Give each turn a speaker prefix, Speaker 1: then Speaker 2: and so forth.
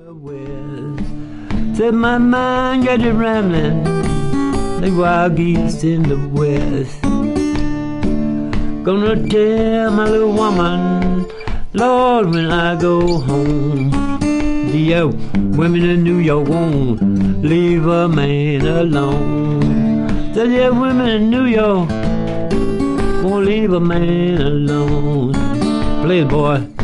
Speaker 1: Said my mind got you rambling like wild geese in the west. Gonna tell my little woman, Lord, when I go home, the women in New York won't leave a man alone. Said the women in New York won't leave a man alone. Play it, boy.